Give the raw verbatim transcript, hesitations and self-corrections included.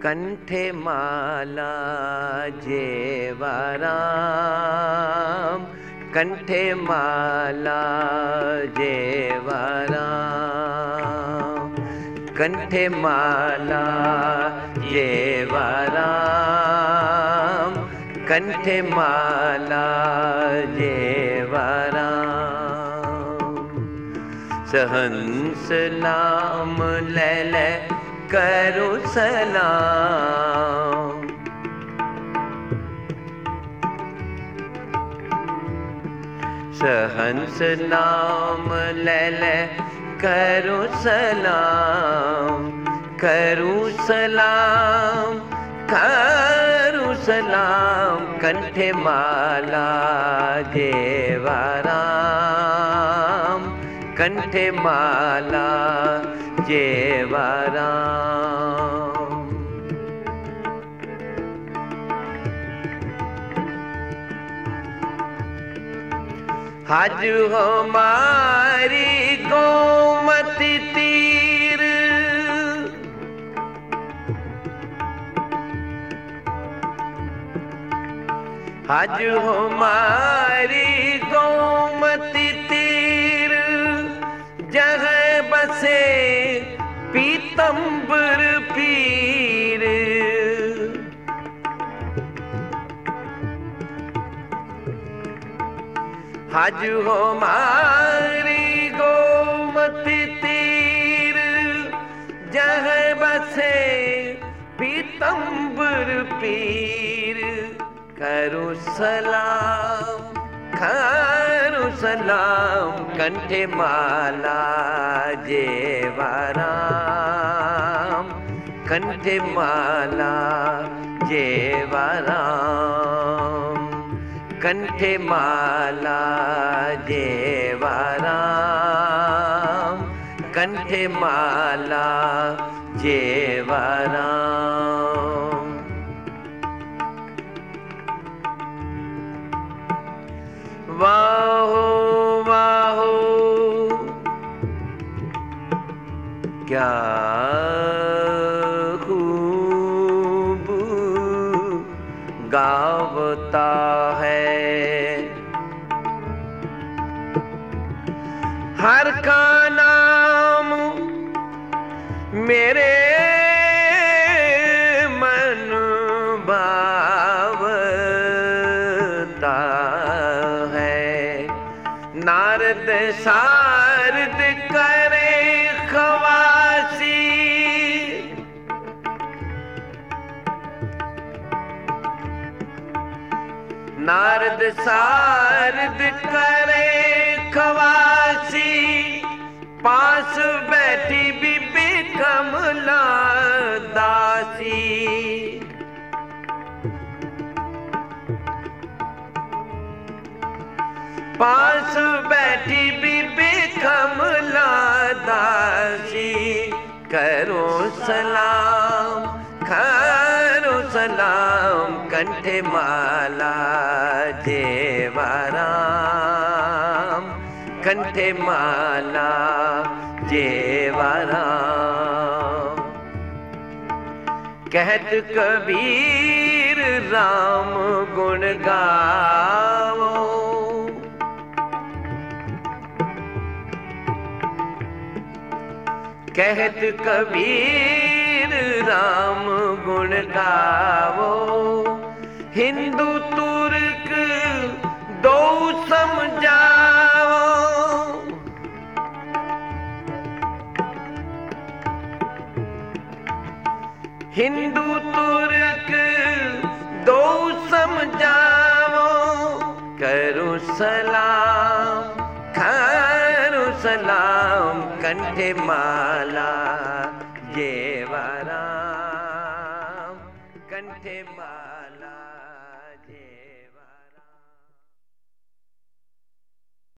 कंठे माला जेवाराम, कंठे माला जेवाराम, कंठे माला जेवाराम, कंठे माला जेवाराम। सहंस नाम ले ले करो सलाम, सहंस नाम ले ले करो सलाम, करूं सलाम करूं सलाम, कंठे माला जेवाराम, कंठे माला जेवाराम। आज हमारी गोमती तीर, आज हमारी गोमती तीर, जहाँ बसे पीतंबर पीर। आज हमारी गोमती तीर, जहाँ बसे पीतंबर पीर। करो सलाम करो सलाम, कंठे माला जेवाराम, कंठे माला जेवाराम, कंठे माला जेवाराम, कंठे माला जेवाराम। वाहो वाहो क्या खूब गावता है, हर का नाम मेरे मन भावता है। नारद शारद करे खवासी, नारद शारद करे खवासी, पास बैठी बीबी कमला दासी। पास बैठी बीबी कमला दासी। करो सलाम करो सलाम, कंठे माला जेवाराम, कंठे माला जेवाराम। कहत कबीर राम गुण गावो, कहत कबीर राम गुण गावो। हिंदू तुर्क दो समझाओ, हिंदू तुर्क दो समझाओ। करो सलाम करो सलाम, कंठे माला